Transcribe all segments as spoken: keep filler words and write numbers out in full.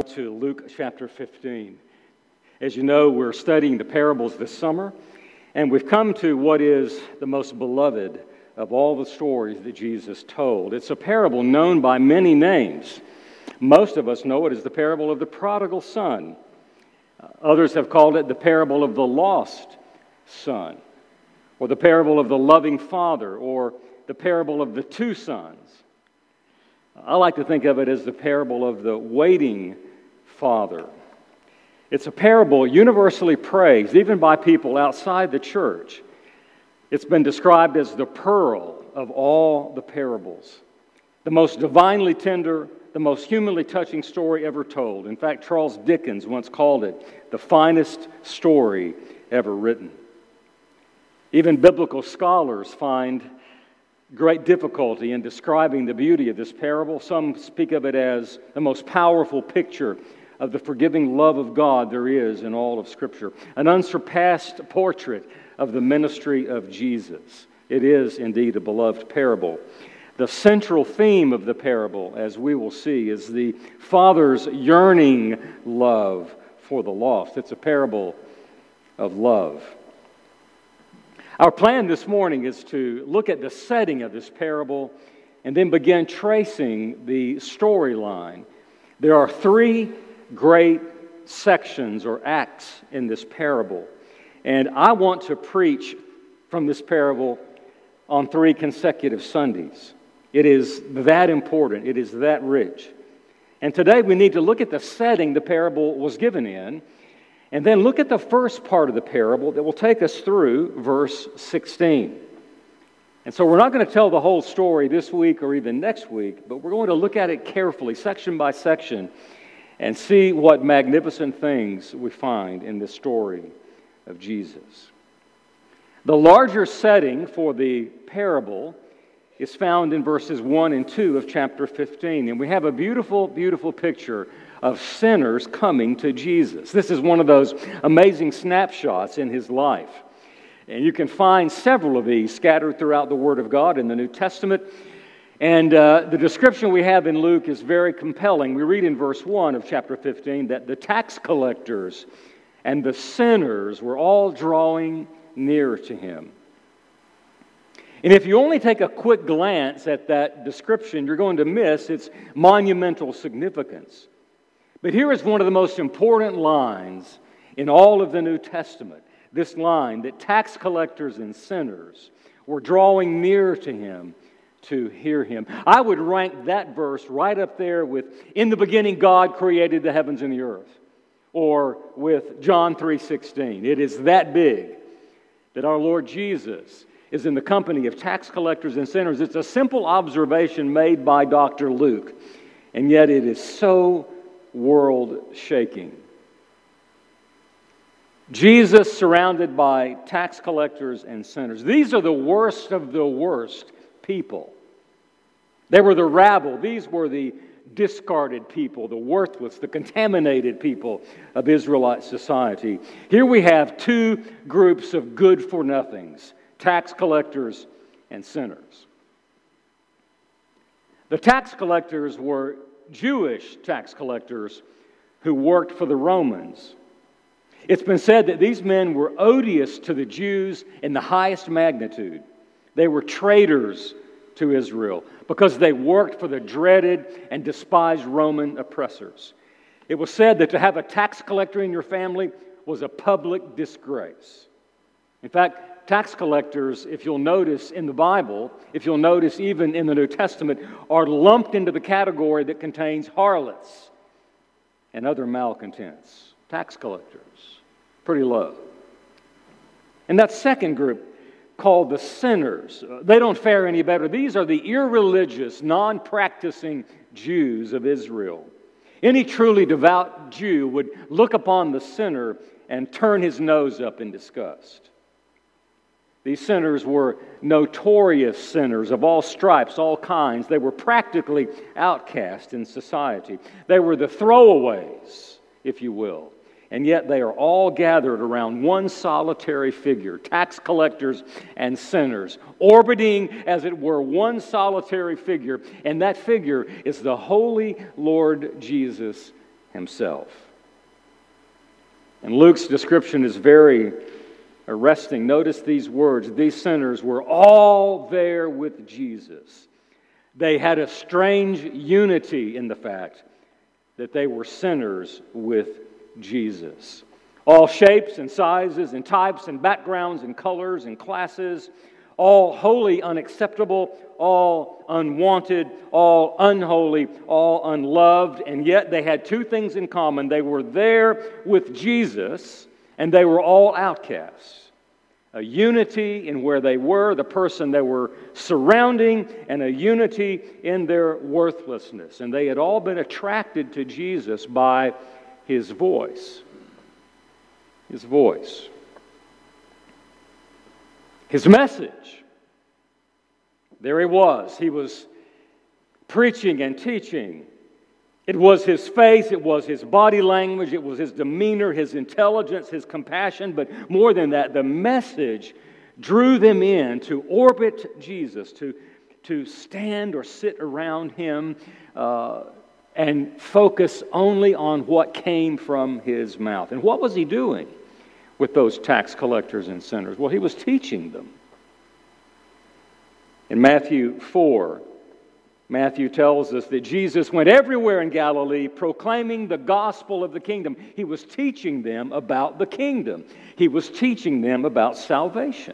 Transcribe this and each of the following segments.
to Luke chapter fifteen. As you know, we're studying the parables this summer, and we've come to what is the most beloved of all the stories that Jesus told. It's a parable known by many names. Most of us know it as the parable of the prodigal son. Others have called it the parable of the lost son, or the parable of the loving father, or the parable of the two sons. I like to think of it as the parable of the waiting father. It's a parable universally praised, even by people outside the church. It's been described as the pearl of all the parables, the most divinely tender, the most humanly touching story ever told. In fact, Charles Dickens once called it the finest story ever written. Even biblical scholars find great difficulty in describing the beauty of this parable. Some speak of it as the most powerful picture of the forgiving love of God there is in all of Scripture, an unsurpassed portrait of the ministry of Jesus. It is indeed a beloved parable. The central theme of the parable, as we will see, is the Father's yearning love for the lost. It's a parable of love. Our plan this morning is to look at the setting of this parable and then begin tracing the storyline. There are three great sections or acts in this parable, and I want to preach from this parable on three consecutive Sundays. It is that important. It is that rich. And today we need to look at the setting the parable was given in, and then look at the first part of the parable that will take us through verse sixteen. And so we're not going to tell the whole story this week or even next week, but we're going to look at it carefully, section by section, and see what magnificent things we find in this story of Jesus. The larger setting for the parable is found in verses one and two of chapter fifteen, and we have a beautiful, beautiful picture of sinners coming to Jesus. This is one of those amazing snapshots in his life. And you can find several of these scattered throughout the Word of God in the New Testament. And uh, the description we have in Luke is very compelling. We read in verse one of chapter fifteen that the tax collectors and the sinners were all drawing near to him. And if you only take a quick glance at that description, you're going to miss its monumental significance. But here is one of the most important lines in all of the New Testament. This line, that tax collectors and sinners were drawing near to him to hear him. I would rank that verse right up there with, in the beginning God created the heavens and the earth, or with John three sixteen. It is that big that our Lord Jesus is in the company of tax collectors and sinners. It's a simple observation made by Doctor Luke, and yet it is so world-shaking. Jesus surrounded by tax collectors and sinners. These are the worst of the worst people. They were the rabble. These were the discarded people, the worthless, the contaminated people of Israelite society. Here we have two groups of good-for-nothings, tax collectors and sinners. The tax collectors were Jewish tax collectors who worked for the Romans. It's been said that these men were odious to the Jews in the highest magnitude. They were traitors to Israel because they worked for the dreaded and despised Roman oppressors. It was said that to have a tax collector in your family was a public disgrace. In fact, tax collectors, if you'll notice in the Bible, if you'll notice even in the New Testament, are lumped into the category that contains harlots and other malcontents. Tax collectors, pretty low. And that second group, called the sinners, they don't fare any better. These are the irreligious, non-practicing Jews of Israel. Any truly devout Jew would look upon the sinner and turn his nose up in disgust. These sinners were notorious sinners of all stripes, all kinds. They were practically outcast in society. They were the throwaways, if you will. And yet they are all gathered around one solitary figure, tax collectors and sinners, orbiting, as it were, one solitary figure. And that figure is the holy Lord Jesus himself. And Luke's description is very arresting. Notice these words. These sinners were all there with Jesus. They had a strange unity in the fact that they were sinners with Jesus. All shapes and sizes and types and backgrounds and colors and classes, all wholly unacceptable, all unwanted, all unholy, all unloved, and yet they had two things in common. They were there with Jesus, and they were all outcasts. A unity in where they were, the person they were surrounding, and a unity in their worthlessness. And they had all been attracted to Jesus by His voice. His voice. His message. There He was. He was preaching and teaching. It was His face, it was His body language, it was His demeanor, His intelligence, His compassion, but more than that, the message drew them in to orbit Jesus, to, to stand or sit around Him uh, and focus only on what came from His mouth. And what was He doing with those tax collectors and sinners? Well, He was teaching them. In Matthew four, Matthew tells us that Jesus went everywhere in Galilee proclaiming the gospel of the kingdom. He was teaching them about the kingdom. He was teaching them about salvation.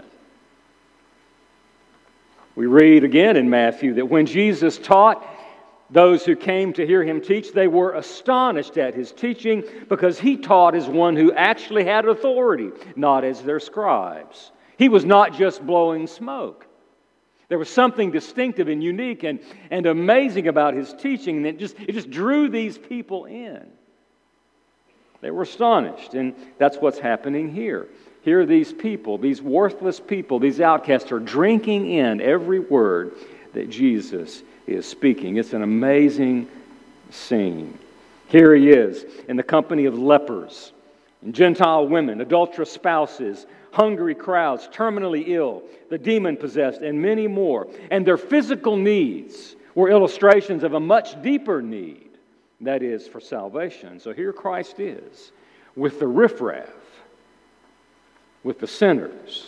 We read again in Matthew that when Jesus taught, those who came to hear Him teach, they were astonished at His teaching because He taught as one who actually had authority, not as their scribes. He was not just blowing smoke. There was something distinctive and unique and, and amazing about His teaching, and it just, it just drew these people in. They were astonished, and that's what's happening here. Here these people, these worthless people, these outcasts are drinking in every word that Jesus is speaking. It's an amazing scene. Here He is in the company of lepers, and Gentile women, adulterous spouses, hungry crowds, terminally ill, the demon-possessed, and many more. And their physical needs were illustrations of a much deeper need, that is, for salvation. So here Christ is, with the riffraff, with the sinners.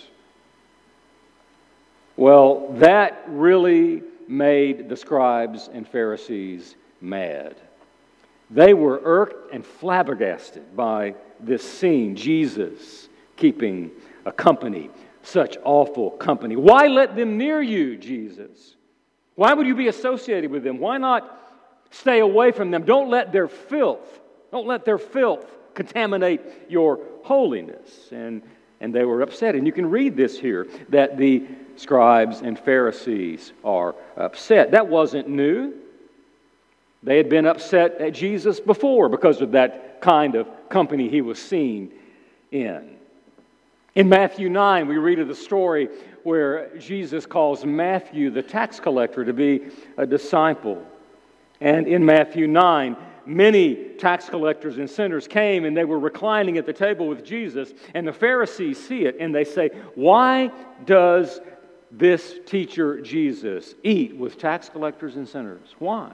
Well, that really made the scribes and Pharisees mad. They were irked and flabbergasted by this scene, Jesus keeping a company, such awful company. Why let them near you, Jesus? Why would you be associated with them? Why not stay away from them? Don't let their filth, don't let their filth contaminate your holiness. And, and they were upset. And you can read this here, that the scribes and Pharisees are upset. That wasn't new. They had been upset at Jesus before because of that kind of company He was seen in. In Matthew nine, we read of the story where Jesus calls Matthew, the tax collector, to be a disciple. And in Matthew nine, many tax collectors and sinners came and they were reclining at the table with Jesus. And the Pharisees see it and they say, "Why does this teacher Jesus eat with tax collectors and sinners? Why?"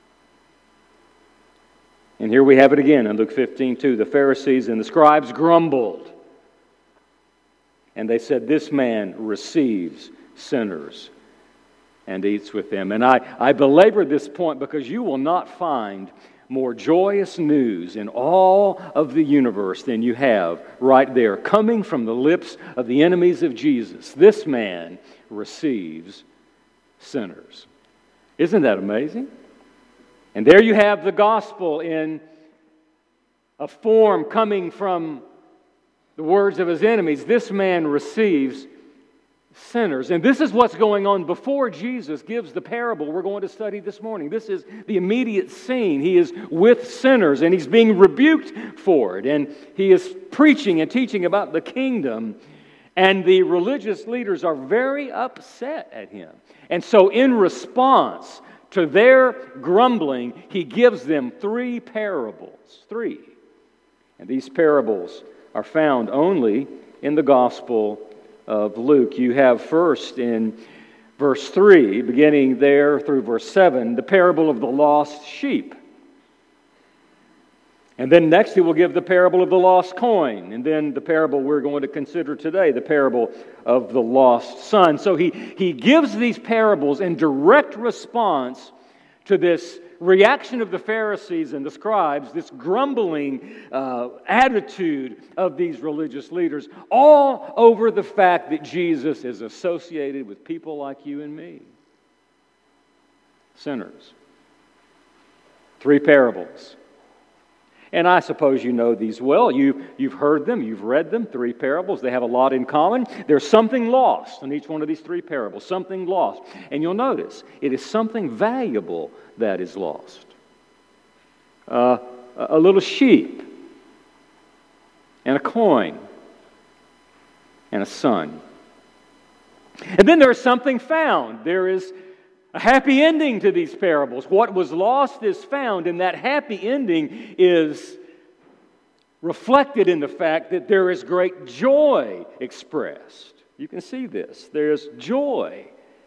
And here we have it again in Luke fifteen two. The Pharisees and the scribes grumbled. And they said, "This man receives sinners and eats with them." And I, I belabor this point because you will not find more joyous news in all of the universe than you have right there, coming from the lips of the enemies of Jesus. This man receives sinners. Isn't that amazing? And there you have the gospel in a form coming from the words of His enemies. This man receives sinners. And this is what's going on before Jesus gives the parable we're going to study this morning. This is the immediate scene. He is with sinners and He's being rebuked for it. And He is preaching and teaching about the kingdom. And the religious leaders are very upset at Him. And so in response to their grumbling, He gives them three parables. Three. And these parables are found only in the Gospel of Luke. You have first in verse three, beginning there through verse seven, the parable of the lost sheep. And then next he will give the parable of the lost coin. And then the parable we're going to consider today, the parable of the lost son. So he, he gives these parables in direct response to this reaction of the Pharisees and the scribes, this grumbling uh, attitude of these religious leaders, all over the fact that Jesus is associated with people like you and me. Sinners. Three parables. And I suppose you know these well. You, you've heard them, you've read them, three parables. They have a lot in common. There's something lost in each one of these three parables, something lost. And you'll notice, it is something valuable that is lost. Uh, a little sheep, and a coin, and a son. And then there's something found. There is a happy ending to these parables. What was lost is found, and that happy ending is reflected in the fact that there is great joy expressed. You can see this. There's joy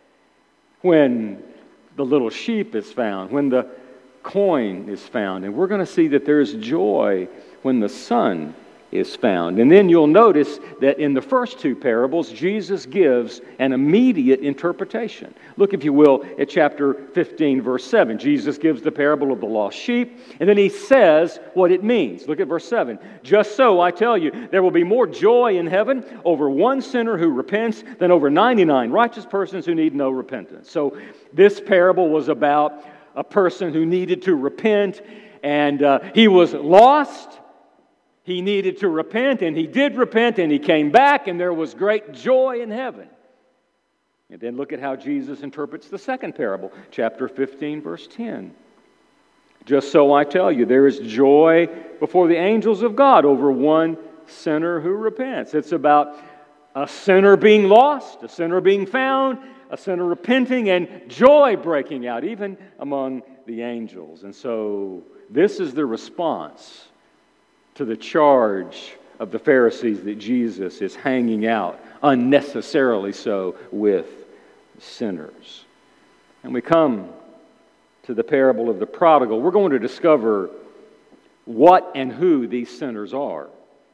when the little sheep is found, when the coin is found. And we're going to see that there's joy when the son is found. And then you'll notice that in the first two parables, Jesus gives an immediate interpretation. Look, if you will, at chapter fifteen, verse seven. Jesus gives the parable of the lost sheep, and then he says what it means. Look at verse seven. Just so, I tell you, there will be more joy in heaven over one sinner who repents than over ninety-nine righteous persons who need no repentance. So this parable was about a person who needed to repent, and uh, he was lost. He needed to repent, and he did repent, and he came back, and there was great joy in heaven. And then look at how Jesus interprets the second parable, chapter fifteen, verse ten. Just so I tell you, there is joy before the angels of God over one sinner who repents. It's about a sinner being lost, a sinner being found, a sinner repenting, and joy breaking out, even among the angels. And so this is the response to the charge of the Pharisees that Jesus is hanging out, unnecessarily so, with sinners. And we come to the parable of the prodigal. We're going to discover what and who these sinners are,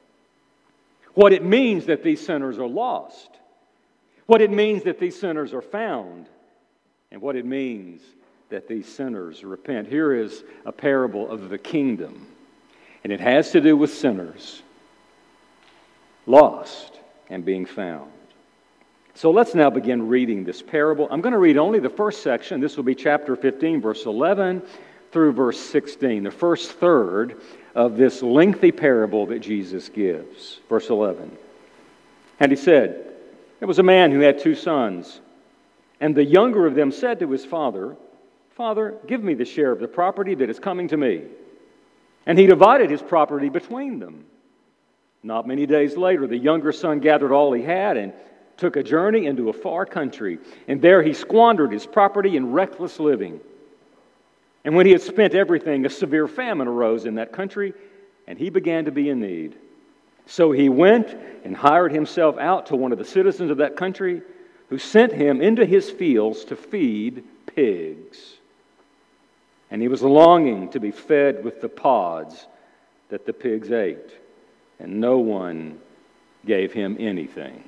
what it means that these sinners are lost, what it means that these sinners are found, and what it means that these sinners repent. Here is a parable of the kingdom. And it has to do with sinners, lost and being found. So let's now begin reading this parable. I'm going to read only the first section. This will be chapter fifteen, verse eleven through verse sixteen, the first third of this lengthy parable that Jesus gives. Verse eleven. And he said, there was a man who had two sons, and the younger of them said to his father, Father, give me the share of the property that is coming to me. And he divided his property between them. Not many days later, the younger son gathered all he had and took a journey into a far country. And there he squandered his property in reckless living. And when he had spent everything, a severe famine arose in that country, and he began to be in need. So he went and hired himself out to one of the citizens of that country, who sent him into his fields to feed pigs. And he was longing to be fed with the pods that the pigs ate, and no one gave him anything.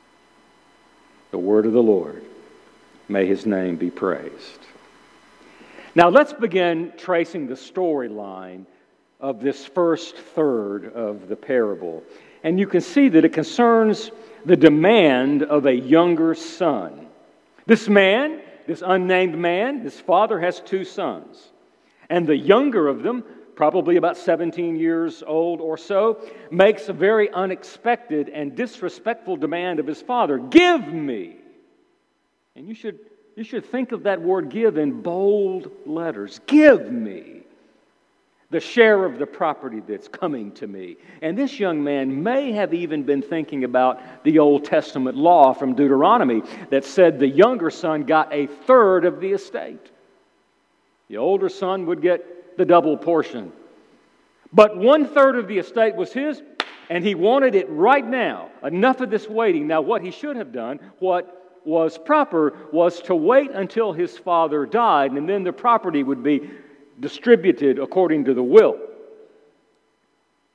The word of the Lord. May his name be praised. Now let's begin tracing the storyline of this first third of the parable. And you can see that it concerns the demand of a younger son. This man, this unnamed man, his father has two sons. And the younger of them, probably about seventeen years old or so, makes a very unexpected and disrespectful demand of his father. Give me. And you should, you should think of that word give in bold letters. Give me the share of the property that's coming to me. And this young man may have even been thinking about the Old Testament law from Deuteronomy that said the younger son got a third of the estate. The older son would get the double portion. But one third of the estate was his, and he wanted it right now. Enough of this waiting. Now, what he should have done, what was proper, was to wait until his father died, and then the property would be distributed according to the will.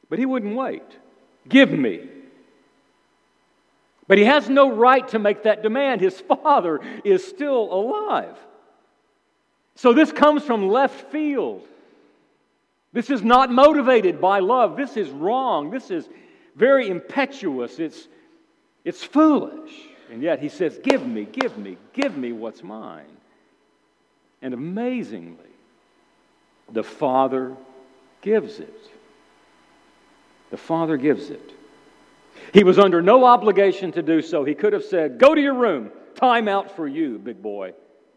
But he wouldn't wait. Give me. But he has no right to make that demand. His father is still alive. So this comes from left field. This is not motivated by love. This is wrong. This is very impetuous. It's, it's foolish. And yet he says, give me, give me, give me what's mine. And amazingly, the Father gives it. The Father gives it. He was under no obligation to do so. He could have said, go to your room. Time out for you, big boy.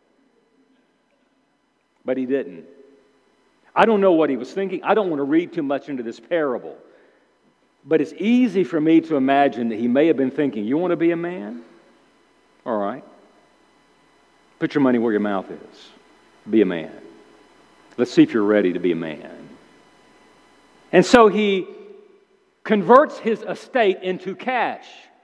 But he didn't. I don't know what he was thinking. I don't want to read too much into this parable. But it's easy for me to imagine that he may have been thinking, you want to be a man? All right. Put your money where your mouth is. Be a man. Let's see if you're ready to be a man. And so he converts his estate into cash.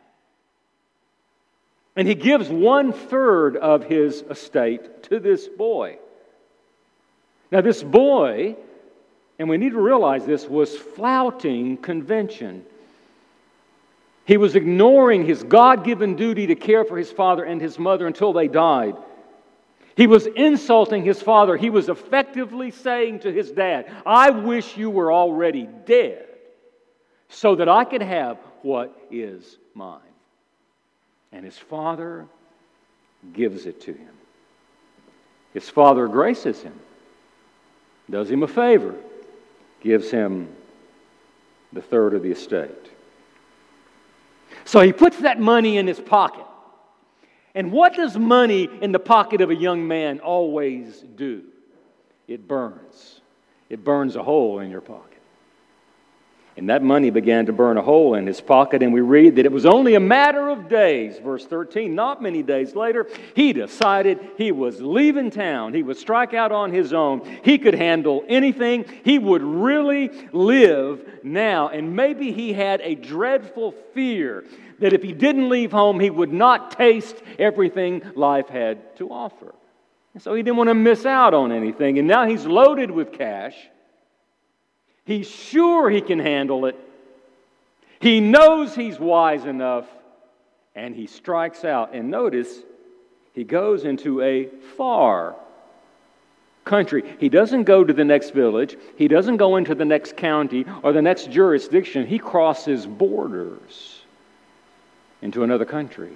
And he gives one third of his estate to this boy. Now this boy, and we need to realize this, was flouting convention. He was ignoring his God-given duty to care for his father and his mother until they died. He was insulting his father. He was effectively saying to his dad, I wish you were already dead so that I could have what is mine. And his father gives it to him. His father graces him, does him a favor, gives him the third of the estate. So he puts that money in his pocket. And what does money in the pocket of a young man always do? It burns. It burns a hole in your pocket. And that money began to burn a hole in his pocket, and we read that it was only a matter of days. Verse thirteen, not many days later, he decided he was leaving town. He would strike out on his own. He could handle anything. He would really live now. And maybe he had a dreadful fear that if he didn't leave home, he would not taste everything life had to offer. And so he didn't want to miss out on anything. And now he's loaded with cash. He's sure he can handle it. He knows he's wise enough. And he strikes out. And notice, he goes into a far country. He doesn't go to the next village. He doesn't go into the next county or the next jurisdiction. He crosses borders into another country,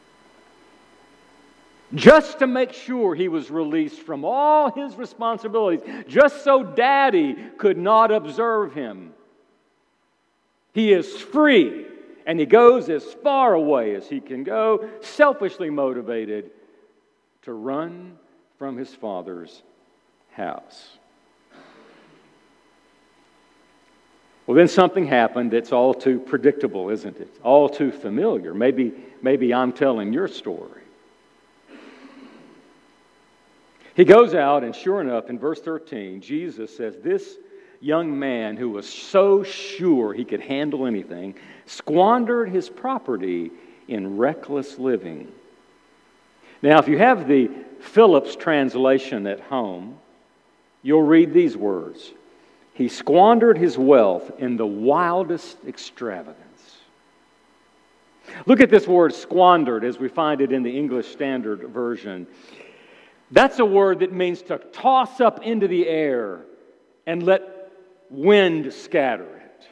just to make sure he was released from all his responsibilities, just so Daddy could not observe him. He is free, and he goes as far away as he can go, selfishly motivated to run from his father's house. Well, then something happened that's all too predictable, isn't it? All too familiar. Maybe, maybe I'm telling your story. He goes out, and sure enough, in verse thirteen, Jesus says, this young man who was so sure he could handle anything squandered his property in reckless living. Now, if you have the Phillips translation at home, you'll read these words. He squandered his wealth in the wildest extravagance. Look at this word squandered as we find it in the English Standard Version. That's a word that means to toss up into the air and let wind scatter it.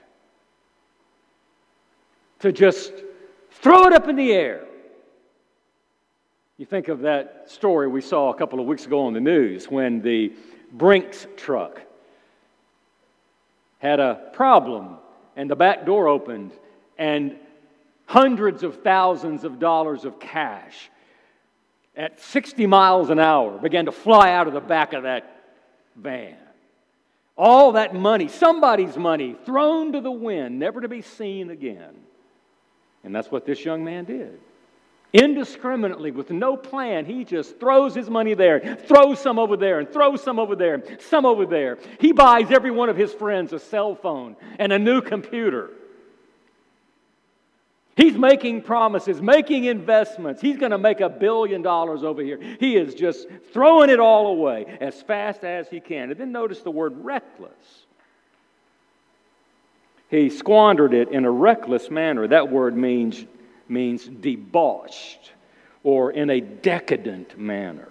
To just throw it up in the air. You think of that story we saw a couple of weeks ago on the news when the Brinks truck had a problem and the back door opened and hundreds of thousands of dollars of cash at sixty miles an hour began to fly out of the back of that van. All that money, somebody's money, thrown to the wind, never to be seen again. And that's what this young man did. Indiscriminately, with no plan, he just throws his money there, throws some over there, and throws some over there, and some over there. He buys every one of his friends a cell phone and a new computer. He's making promises, making investments. He's going to make a billion dollars over here. He is just throwing it all away as fast as he can. And then notice the word reckless. He squandered it in a reckless manner. That word means, means debauched or in a decadent manner.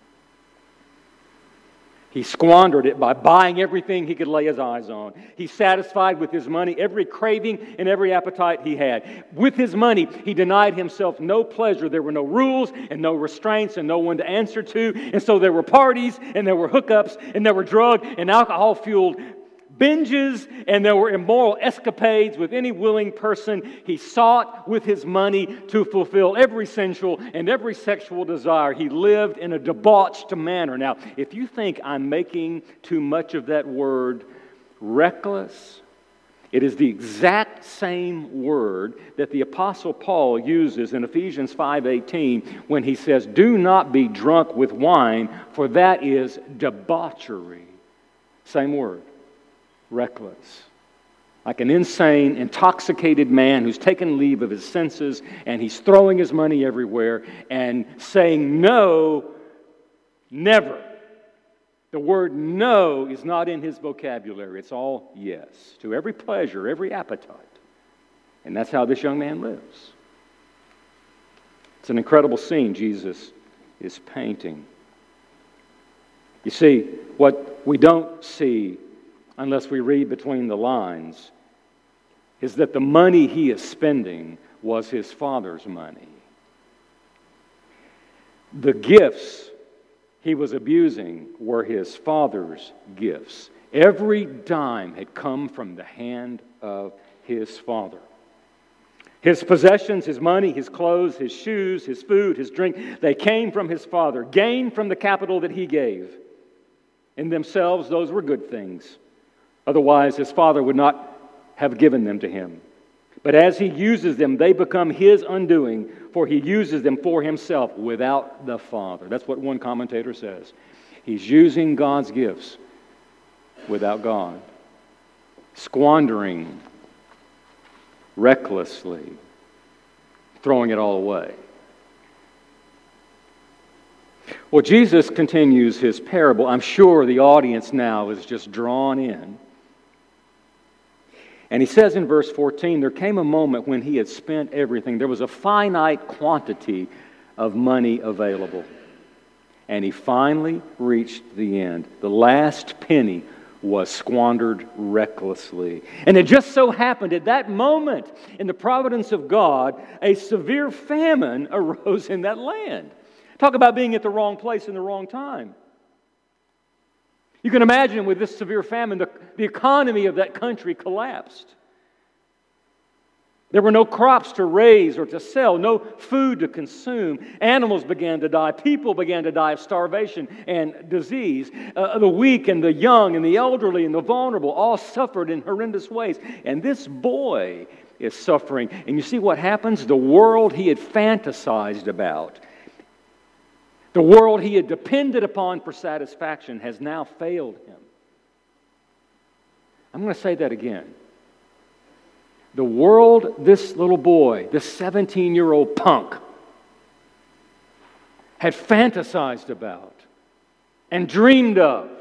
He squandered it by buying everything he could lay his eyes on. He satisfied with his money every craving and every appetite he had. With his money, he denied himself no pleasure. There were no rules and no restraints and no one to answer to. And so there were parties and there were hookups and there were drug and alcohol-fueled binges, and there were immoral escapades with any willing person. He sought with his money to fulfill every sensual and every sexual desire. He lived in a debauched manner. Now, if you think I'm making too much of that word reckless, it is the exact same word that the Apostle Paul uses in Ephesians five eighteen when he says, "Do not be drunk with wine, for that is debauchery." Same word. Reckless. Like an insane, intoxicated man who's taken leave of his senses and he's throwing his money everywhere and saying no, never. The word no is not in his vocabulary. It's all yes to every pleasure, every appetite. And that's how this young man lives. It's an incredible scene Jesus is painting. You see, what we don't see unless we read between the lines, is that the money he is spending was his father's money. The gifts he was abusing were his father's gifts. Every dime had come from the hand of his father. His possessions, his money, his clothes, his shoes, his food, his drink, they came from his father, gained from the capital that he gave. In themselves, those were good things. Otherwise, his father would not have given them to him. But as he uses them, they become his undoing, for he uses them for himself without the Father. That's what one commentator says. He's using God's gifts without God, squandering recklessly, throwing it all away. Well, Jesus continues his parable. I'm sure the audience now is just drawn in. And he says in verse fourteen, there came a moment when he had spent everything. There was a finite quantity of money available. And he finally reached the end. The last penny was squandered recklessly. And it just so happened at that moment, in the providence of God, a severe famine arose in that land. Talk about being at the wrong place in the wrong time. You can imagine with this severe famine, the, the economy of that country collapsed. There were no crops to raise or to sell, no food to consume. Animals began to die. People began to die of starvation and disease. Uh, the weak and the young and the elderly and the vulnerable all suffered in horrendous ways. And this boy is suffering. And you see what happens? The world he had fantasized about, the world he had depended upon for satisfaction, has now failed him. I'm going to say that again. The world this little boy, this seventeen-year-old punk, had fantasized about and dreamed of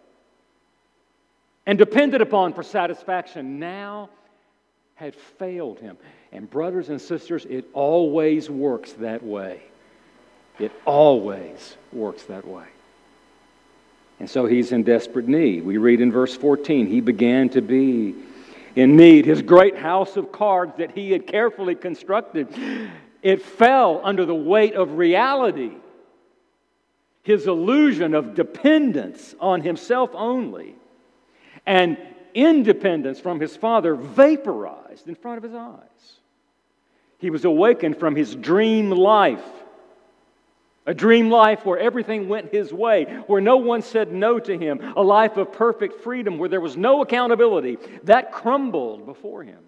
and depended upon for satisfaction, now had failed him. And brothers and sisters, it always works that way. It always works that way. And so he's in desperate need. We read in verse fourteen, he began to be in need. His great house of cards that he had carefully constructed, it fell under the weight of reality. His illusion of dependence on himself only and independence from his father vaporized in front of his eyes. He was awakened from his dream life. A dream life where everything went his way, where no one said no to him. A life of perfect freedom where there was no accountability. That crumbled before him.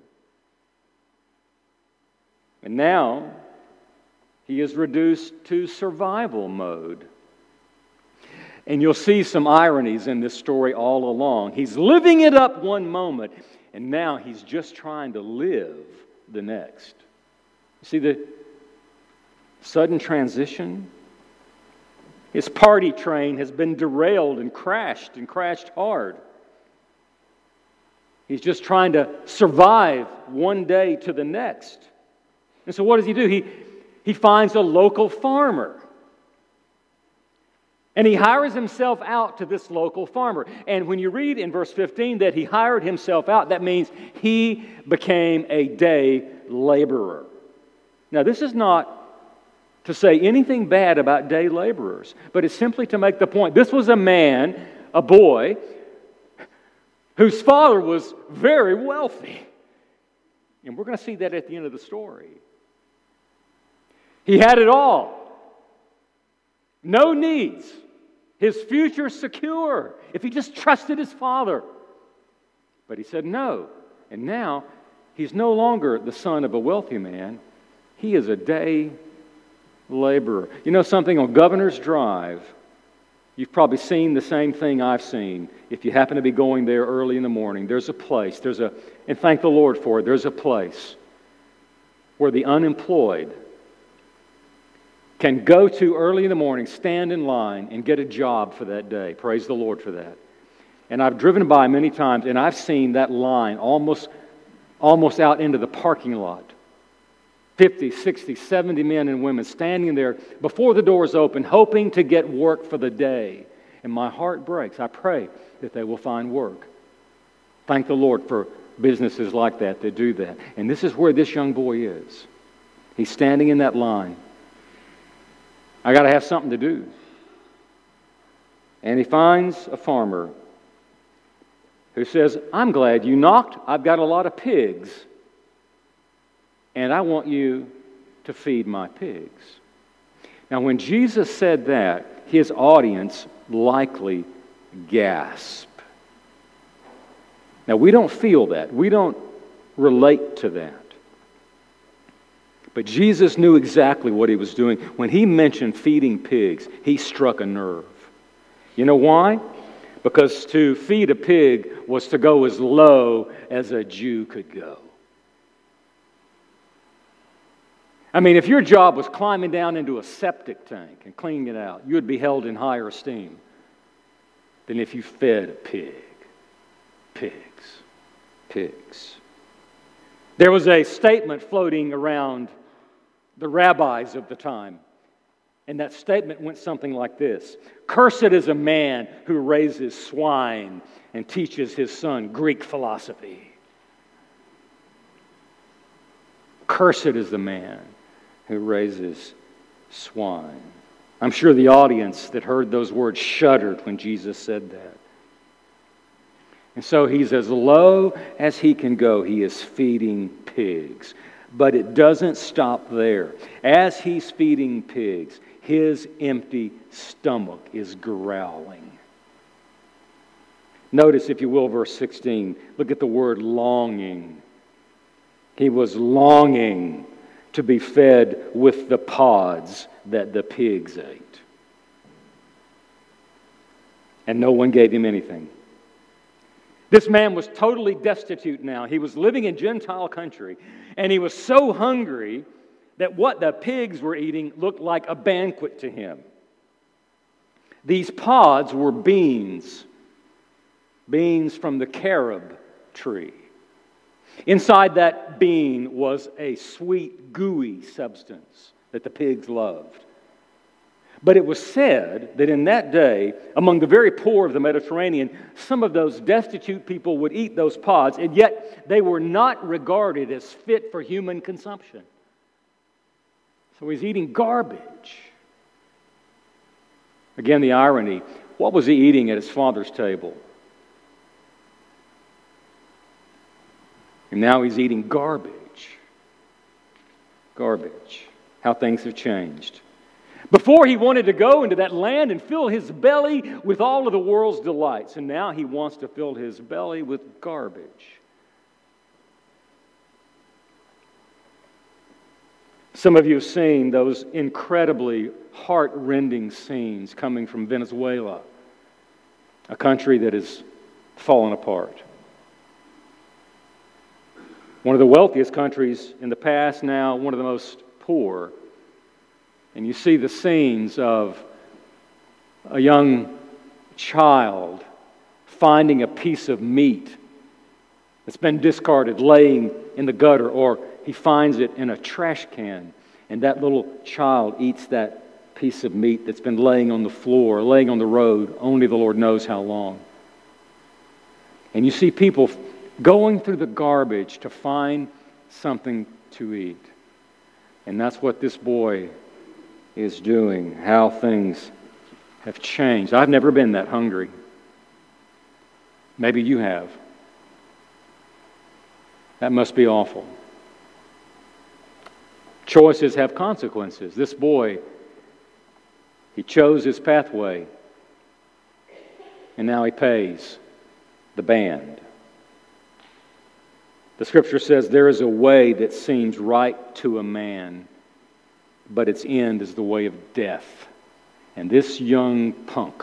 And now he is reduced to survival mode. And you'll see some ironies in this story all along. He's living it up one moment, and now he's just trying to live the next. You see the sudden transition? His party train has been derailed and crashed and crashed hard. He's just trying to survive one day to the next. And so what does he do? He, he finds a local farmer. And he hires himself out to this local farmer. And when you read in verse fifteen that he hired himself out, that means he became a day laborer. Now, this is not to say anything bad about day laborers, but it's simply to make the point. This was a man, a boy, whose father was very wealthy. And we're going to see that at the end of the story. He had it all. No needs. His future secure if he just trusted his father. But he said no. And now he's no longer the son of a wealthy man. He is a day laborer. You know something? On Governor's Drive, you've probably seen the same thing I've seen. If you happen to be going there early in the morning, there's a place, there's a, and thank the Lord for it, there's a place where the unemployed can go to early in the morning, stand in line, and get a job for that day. Praise the Lord for that. And I've driven by many times, and I've seen that line almost, almost out into the parking lot. fifty, sixty, seventy men and women standing there before the doors open, hoping to get work for the day. And my heart breaks. I pray that they will find work. Thank the Lord for businesses like that that do that. And this is where this young boy is. He's standing in that line. I got to have something to do. And he finds a farmer who says, I'm glad you knocked. I've got a lot of pigs. And I want you to feed my pigs. Now, when Jesus said that, his audience likely gasped. Now, we don't feel that. We don't relate to that. But Jesus knew exactly what he was doing. When he mentioned feeding pigs, he struck a nerve. You know why? Because to feed a pig was to go as low as a Jew could go. I mean, if your job was climbing down into a septic tank and cleaning it out, you would be held in higher esteem than if you fed a pig. Pigs. Pigs. There was a statement floating around the rabbis of the time, and that statement went something like this: Cursed is a man who raises swine and teaches his son Greek philosophy. Cursed is the man who raises swine. I'm sure the audience that heard those words shuddered when Jesus said that. And so he's as low as he can go. He is feeding pigs. But it doesn't stop there. As he's feeding pigs, his empty stomach is growling. Notice, if you will, verse sixteen. Look at the word longing. He was longing to be fed with the pods that the pigs ate. And no one gave him anything. This man was totally destitute now. He was living in Gentile country, and he was so hungry that what the pigs were eating looked like a banquet to him. These pods were beans, beans from the carob tree. Inside that bean was a sweet, gooey substance that the pigs loved. But it was said that in that day, among the very poor of the Mediterranean, some of those destitute people would eat those pods, and yet they were not regarded as fit for human consumption. So he's eating garbage. Again, the irony. What was he eating at his father's table? And now he's eating garbage. Garbage. How things have changed. Before, he wanted to go into that land and fill his belly with all of the world's delights. And now he wants to fill his belly with garbage. Some of you have seen those incredibly heart-rending scenes coming from Venezuela, a country that has fallen apart. One of the wealthiest countries in the past, now one of the most poor. And you see the scenes of a young child finding a piece of meat It's been discarded, laying in the gutter, or he finds it in a trash can, and that little child eats that piece of meat that's been laying on the floor, laying on the road, only the Lord knows how long. And you see people going through the garbage to find something to eat. And that's what this boy is doing, how things have changed. I've never been that hungry. Maybe you have. That must be awful. Choices have consequences. This boy, he chose his pathway, and now he pays the band. The Scripture says there is a way that seems right to a man, but its end is the way of death. And this young punk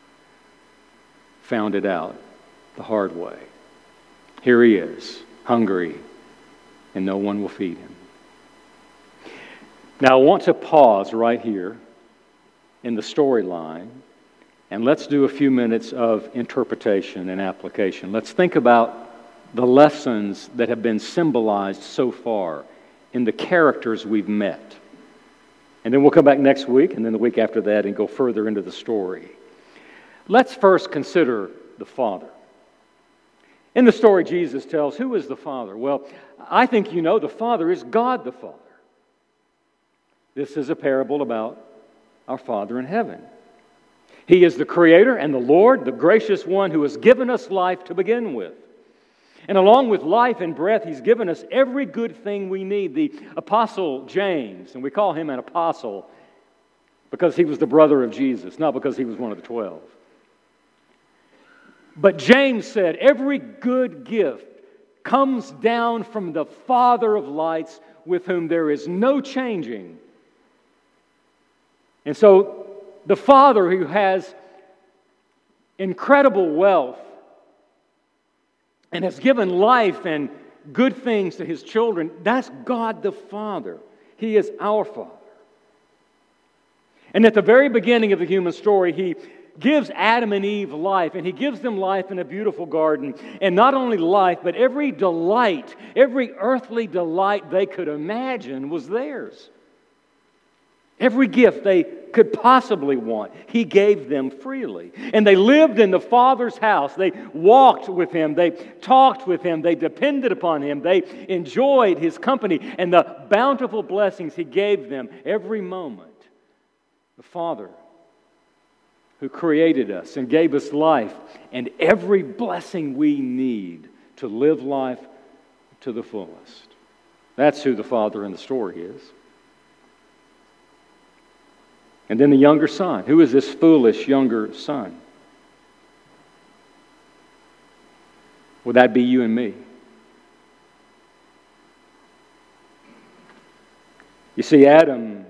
found it out the hard way. Here he is, hungry, and no one will feed him. Now I want to pause right here in the storyline, and let's do a few minutes of interpretation and application. Let's think about the lessons that have been symbolized so far in the characters we've met. And then we'll come back next week, and then the week after that, and go further into the story. Let's first consider the Father. In the story, Jesus tells, who is the Father? Well, I think you know the Father is God the Father. This is a parable about our Father in heaven. He is the Creator and the Lord, the gracious one who has given us life to begin with. And along with life and breath, He's given us every good thing we need. The Apostle James, and we call him an apostle because he was the brother of Jesus, not because he was one of the twelve. But James said, every good gift comes down from the Father of lights, with whom there is no changing. And so the Father who has incredible wealth and has given life and good things to His children, that's God the Father. He is our Father. And at the very beginning of the human story, He gives Adam and Eve life, and He gives them life in a beautiful garden. And not only life, but every delight, every earthly delight they could imagine was theirs. Every gift they could possibly want, He gave them freely. And they lived in the Father's house. They walked with Him. They talked with Him. They depended upon Him. They enjoyed His company and the bountiful blessings He gave them every moment. The Father who created us and gave us life and every blessing we need to live life to the fullest. That's who the Father in the story is. And then the younger son. Who is this foolish younger son? Would that be you and me? You see, Adam,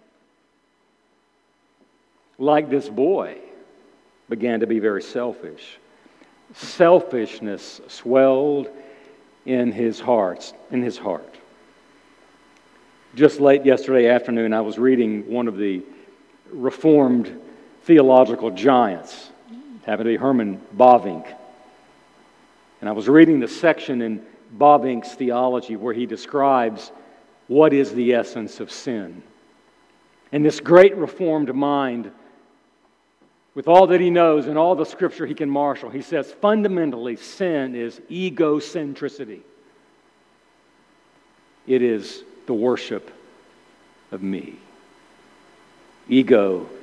like this boy, began to be very selfish. Selfishness swelled in his heart, in his heart. Just late yesterday afternoon, I was reading one of the Reformed theological giants, happened to be Herman Bavinck. And I was reading the section in Bavinck's theology where he describes what is the essence of sin. And this great Reformed mind, with all that he knows and all the Scripture he can marshal, he says fundamentally sin is egocentricity. It is the worship of me. Egocentricity.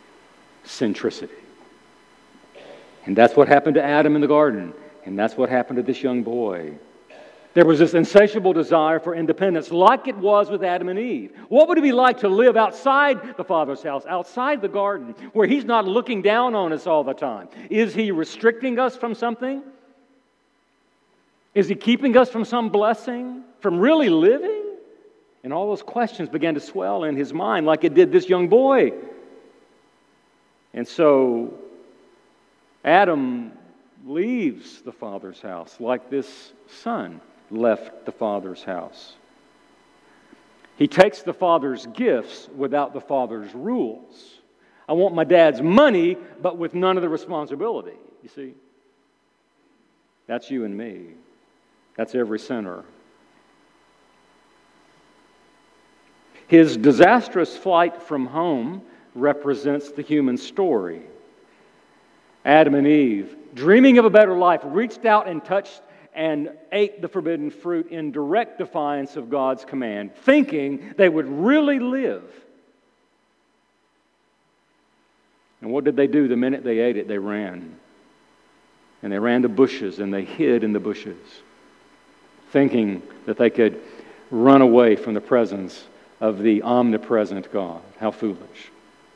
And that's what happened to Adam in the garden. And that's what happened to this young boy. There was this insatiable desire for independence, like it was with Adam and Eve. What would it be like to live outside the Father's house, outside the garden, where He's not looking down on us all the time? Is He restricting us from something? Is He keeping us from some blessing, from really living? And all those questions began to swell in his mind like it did this young boy. And so Adam leaves the Father's house like this son left the Father's house. He takes the Father's gifts without the Father's rules. I want my dad's money, but with none of the responsibility. You see? That's you and me. That's every sinner. His disastrous flight from home represents the human story. Adam and Eve, dreaming of a better life, reached out and touched and ate the forbidden fruit in direct defiance of God's command, thinking they would really live. And what did they do the minute they ate it? They ran. And they ran to bushes and they hid in the bushes, thinking that they could run away from the presence of the omnipresent God. How foolish.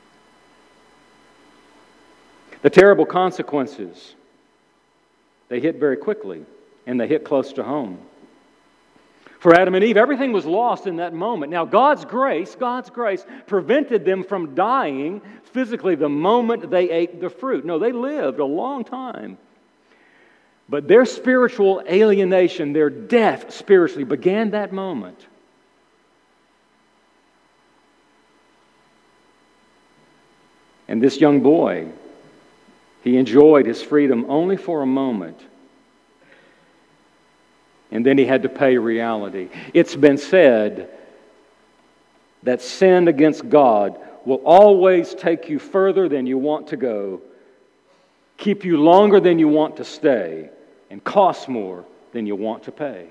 The terrible consequences, they hit very quickly, and they hit close to home. For Adam and Eve, everything was lost in that moment. Now, God's grace, God's grace prevented them from dying physically the moment they ate the fruit. No, they lived a long time. But their spiritual alienation, their death spiritually, began that moment. And this young boy, he enjoyed his freedom only for a moment. And then he had to pay reality. It's been said that sin against God will always take you further than you want to go, keep you longer than you want to stay, and cost more than you want to pay.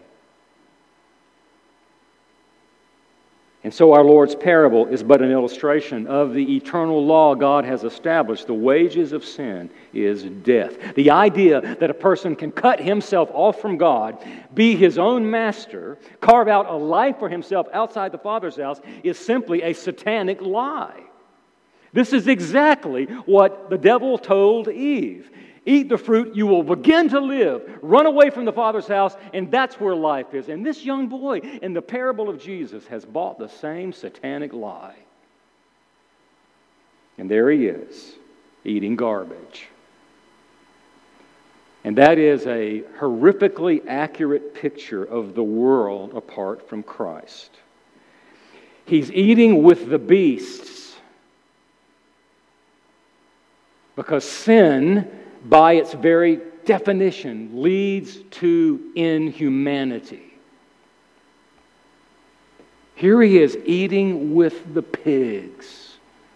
And so our Lord's parable is but an illustration of the eternal law God has established. The wages of sin is death. The idea that a person can cut himself off from God, be his own master, carve out a life for himself outside the Father's house is simply a satanic lie. This is exactly what the devil told Eve. Eat the fruit, you will begin to live. Run away from the Father's house, and that's where life is. And this young boy in the parable of Jesus has bought the same satanic lie. And there he is, eating garbage. And that is a horrifically accurate picture of the world apart from Christ. He's eating with the beasts because sin, by its very definition, leads to inhumanity. Here he is eating with the pigs.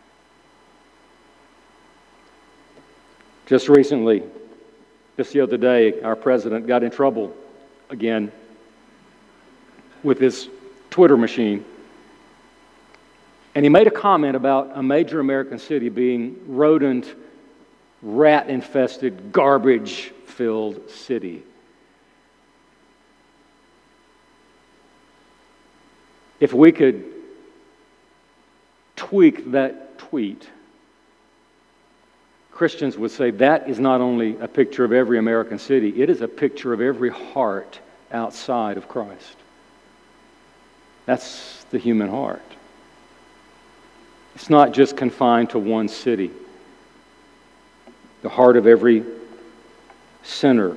Just recently, just the other day, our president got in trouble again with his Twitter machine. And he made a comment about a major American city being rodent rat-infested, garbage-filled city. If we could tweak that tweet, Christians would say that is not only a picture of every American city, it is a picture of every heart outside of Christ. That's the human heart. It's not just confined to one city. The heart of every sinner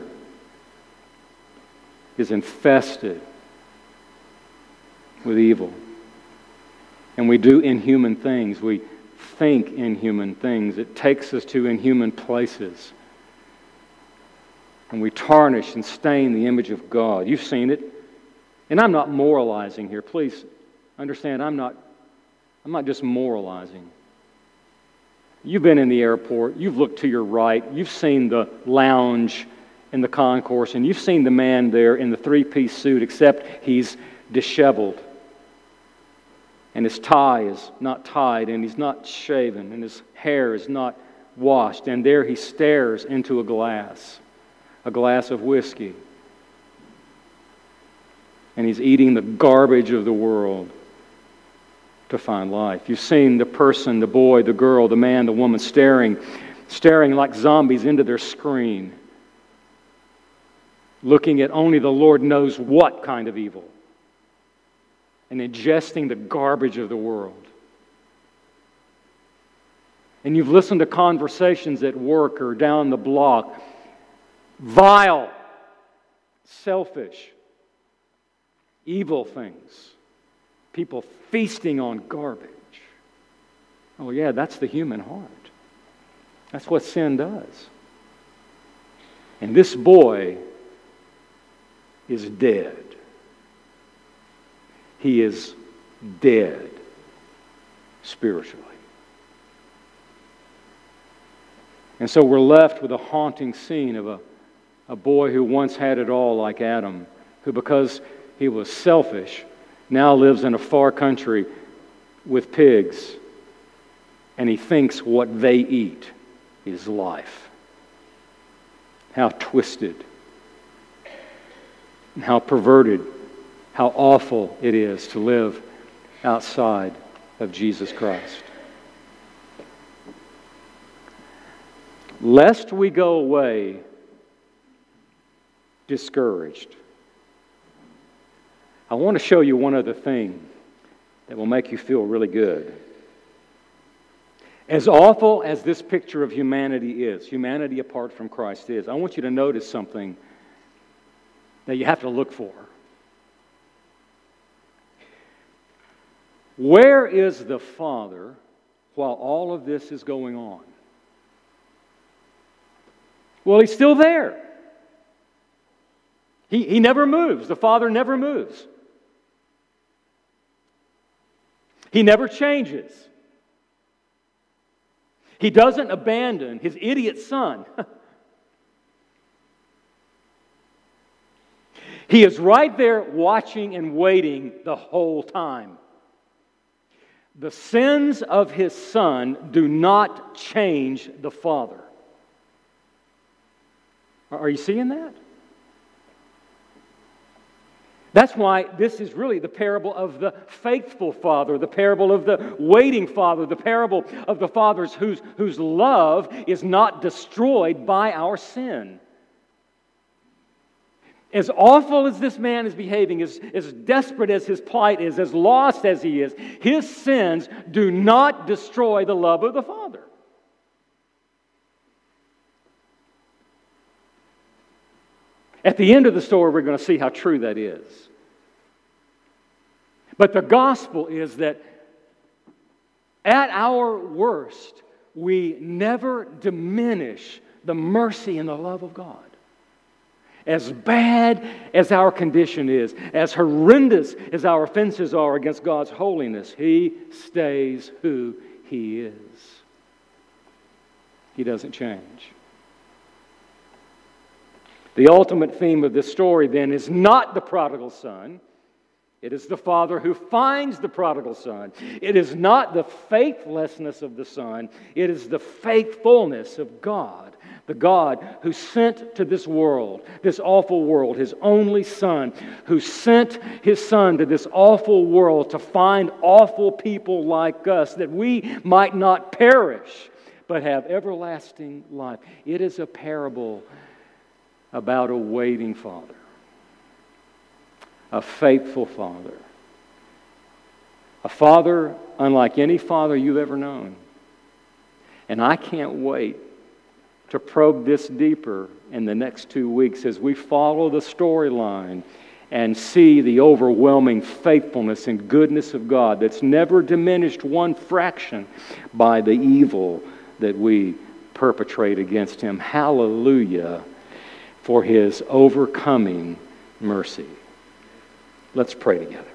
is infested with evil. And we do inhuman things. We think inhuman things. It takes us to inhuman places. And we tarnish and stain the image of God. You've seen it. And I'm not moralizing here. Please understand, I'm not, I'm not just moralizing. You've been in the airport, you've looked to your right, you've seen the lounge in the concourse, and you've seen the man there in the three-piece suit, except he's disheveled. And his tie is not tied, and he's not shaven, and his hair is not washed. And there he stares into a glass, a glass of whiskey. And he's eating the garbage of the world to find life. You've seen the person, the boy, the girl, the man, the woman staring, staring like zombies into their screen, looking at only the Lord knows what kind of evil, and ingesting the garbage of the world. And you've listened to conversations at work or down the block, vile, selfish, evil things. People feasting on garbage. Oh yeah, that's the human heart. That's what sin does. And this boy is dead. He is dead spiritually. And so we're left with a haunting scene of a, a boy who once had it all like Adam, who because he was selfish, now lives in a far country with pigs, and he thinks what they eat is life. How twisted, and how perverted, how awful it is to live outside of Jesus Christ. Lest we go away discouraged, I want to show you one other thing that will make you feel really good. As awful as this picture of humanity is, humanity apart from Christ is, I want you to notice something that you have to look for. Where is the Father while all of this is going on? Well, He's still there. He, he never moves. The Father never moves. He never changes. He doesn't abandon His idiot son. He is right there watching and waiting the whole time. The sins of His Son do not change the Father. Are you seeing that? That's why this is really the parable of the faithful father, the parable of the waiting father, the parable of the fathers whose, whose love is not destroyed by our sin. As awful as this man is behaving, as, as desperate as his plight is, as lost as he is, his sins do not destroy the love of the Father. At the end of the story, we're going to see how true that is. But the gospel is that at our worst, we never diminish the mercy and the love of God. As bad as our condition is, as horrendous as our offenses are against God's holiness, He stays who He is. He doesn't change. The ultimate theme of this story, then, is not the prodigal son. It is the father who finds the prodigal son. It is not the faithlessness of the son. It is the faithfulness of God. The God who sent to this world, this awful world, His only Son, who sent His Son to this awful world to find awful people like us, that we might not perish, but have everlasting life. It is a parable about a waiting Father, a faithful Father, a Father unlike any Father you've ever known. And I can't wait to probe this deeper in the next two weeks as we follow the storyline and see the overwhelming faithfulness and goodness of God that's never diminished one fraction by the evil that we perpetrate against Him. Hallelujah for His overcoming mercy. Let's pray together.